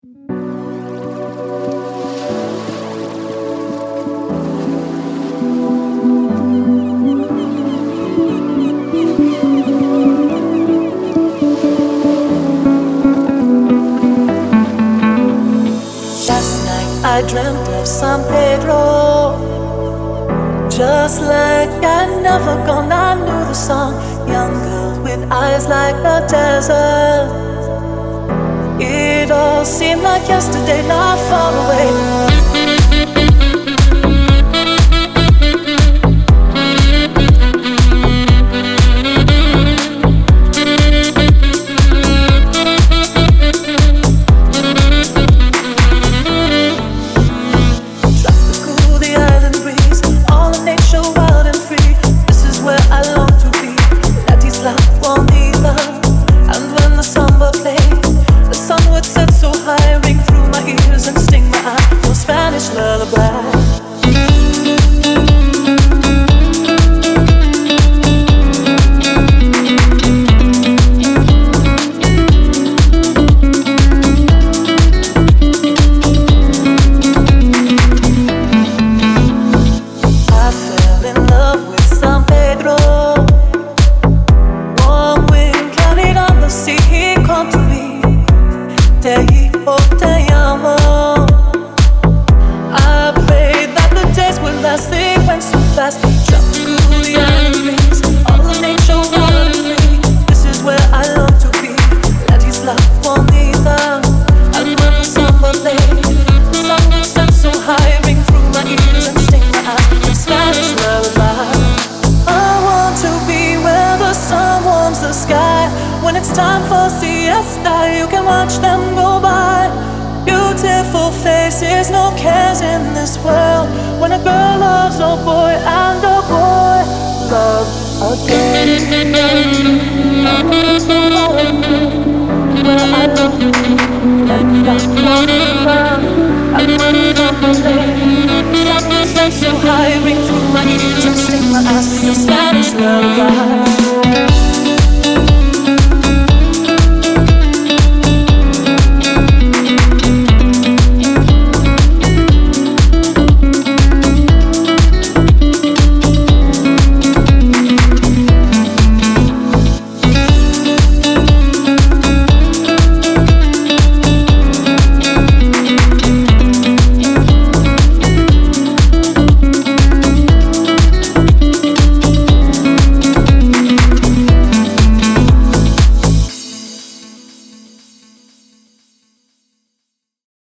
Last night I dreamt of San Pedro, just like I'd never gone. I knew the song. Young girl with eyes like the desert. It all seemed like yesterday, not far away. When it's time for siesta, you can watch them go by. Beautiful faces, no cares in this world. When a girl loves a boy and a boy loves a girl.